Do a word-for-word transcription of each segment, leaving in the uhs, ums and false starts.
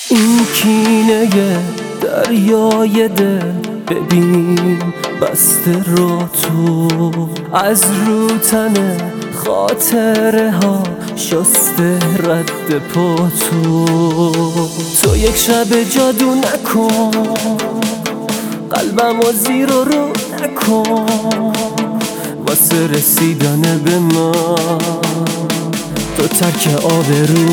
این کینه دریای دل ببین بسته رو تو، از رو تن خاطره ها شسته رد پا تو. تو یک شب جادو نکن، قلبم و زیر و رو نکن، واسه رسیدن به من تو ترک آبرو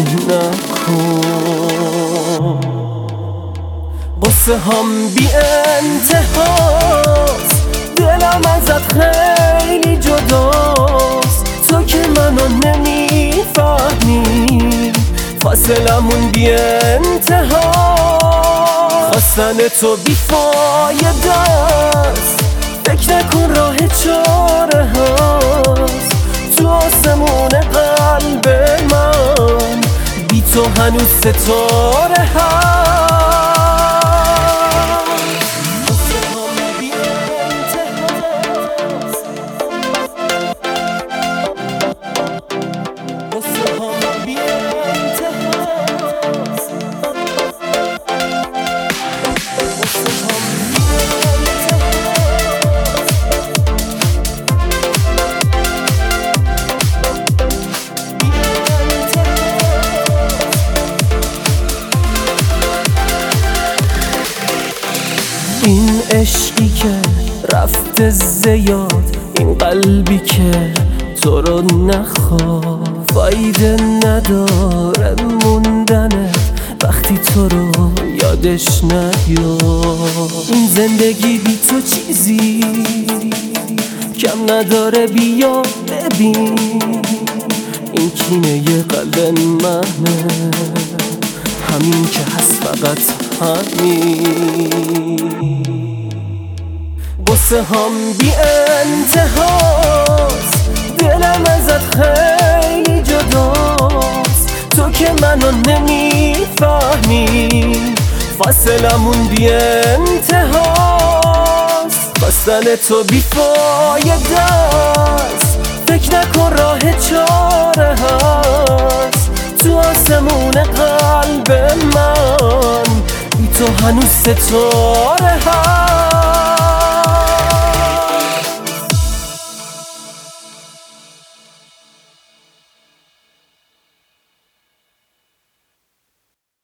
نکن. قصه هم بی انتهاست، دلم ازت خیلی جداست، تو که منو نمیفهمی، فاصلمون بی انتهاست. خواستن تو بی فایده است، فکر نکن راه چاره هست، تو آسمون قلب من بی تو هنوز ستاره هست. این عشقی که رفته زیاد، این قلبی که تو رو نخواد، فایده نداره موندنت وقتی تو رو یادش نیاد. این زندگی بی تو چیزی کم نداره، بیا ببین این کینه قلب منه، همین که هست فقط همین. قصه هم بی انتهاست، دلم ازت خیلی جداست، تو که منو نمیفهمی، فاصلمون بی انتهاست. خواستن تو بی فایده است، فکر نکن راه چاره هست، تو آسمون قلب من بی تو هنوز ستاره هست.